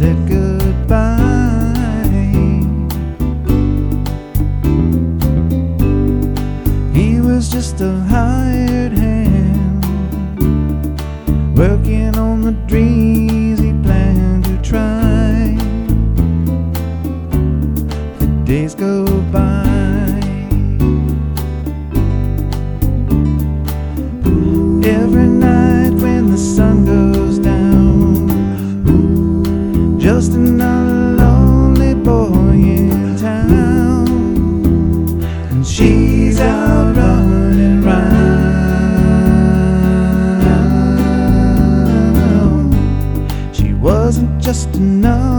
said goodbye. He was just a hired hand, working on the dreams he planned to try. The days go by. Every night when the sun goes down, just another lonely boy in town, and she's out running round. She wasn't just another